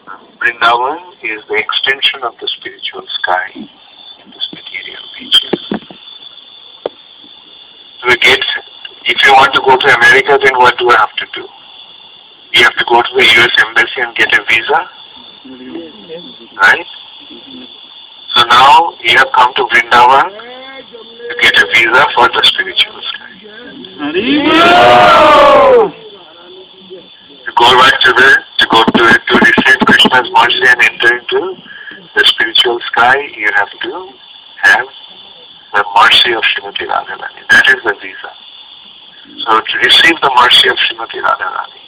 Vrindavan is the extension of the spiritual sky in this material region. If you want to go to America, then what do I have to do? You have to go to the US Embassy and get a visa, right? So now you have come to Vrindavan to get a visa for the spiritual sky. To receive Krishna's mercy and enter into the spiritual sky, you have to have the mercy of Srimati Radharani. That is the visa. So to receive the mercy of Srimati Radharani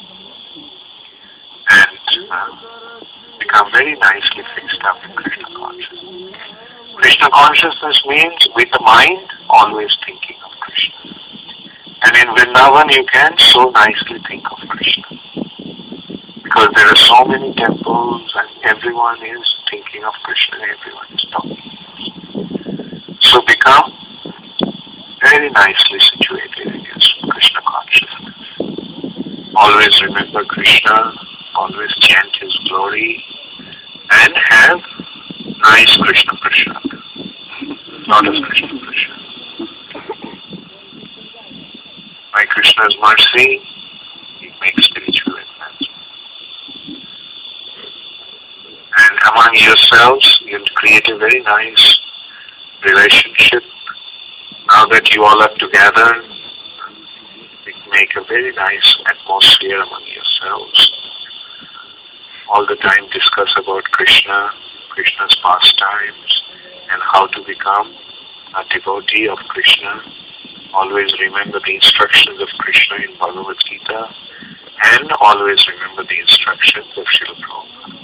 and become very nicely fixed up in Krishna consciousness. Krishna consciousness means with the mind always thinking of Krishna. And in Vrindavan you can so nicely think of Krishna. Because there are so many temples and everyone is thinking of Krishna, everyone is talking. So become very nicely situated in your Krishna consciousness. Always remember Krishna, always chant His glory, and have nice Krishna Prasad. Not as Krishna Prasad. By Krishna's mercy, it makes spiritual advancement. And among yourselves, you'll create a very nice relationship. Now that you all are together, it make a very nice atmosphere among yourselves. All the time discuss about Krishna, Krishna's pastimes, and how to become a devotee of Krishna. Always remember the instructions of Krishna in Bhagavad Gita, and always remember the instructions of Srila Prabhupada.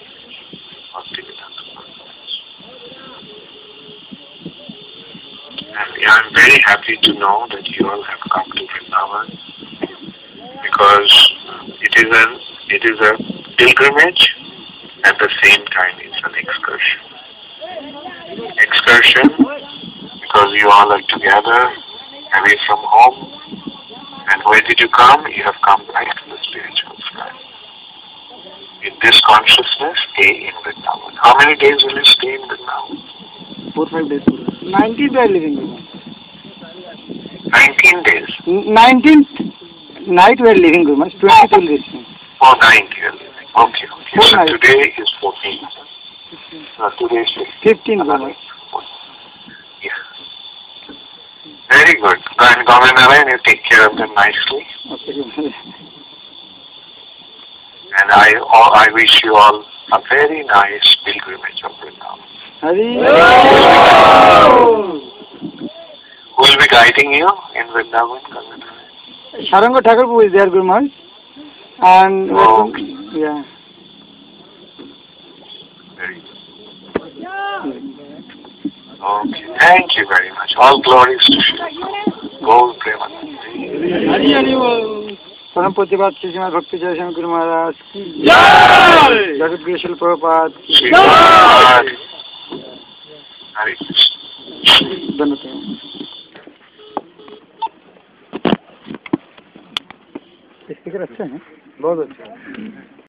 And I'm very happy to know that you all have come to Vrindavan, because it is a pilgrimage, at the same time it's an excursion. Excursion because you all are together, away from home, and where did you come? You have come back to the spiritual sky. In this consciousness, stay in Vrindavan. How many days will you stay in Vrindavan? 4-5 days. 19 days living. 19 days? 19th night we are leaving, Guru Maharaj. 20th will reach. Oh, 9th you are leaving. Okay. So today is 14th. Today is 15th, Guru Maharaj. Yeah. Very good. Go and Govinda, you take care of them nicely. Okay. And I wish you all a very nice pilgrimage of Vrindavan. Who will be guiding you in Vrindavan? Sharanga Thakur is there, Guru Maharaj. And yeah. Very good. Okay. Thank you very much. All glories to Srila Gaur Premanand. Param Puttipat Srimad Bhakti Jayaswami Guru Maharaj ki Jai! Jagat Guru Srila Prabhupada ki Jai! Hare Krishna. Dhanwad. Speaker अच्छे हैं, बहुत अच्छे हैं।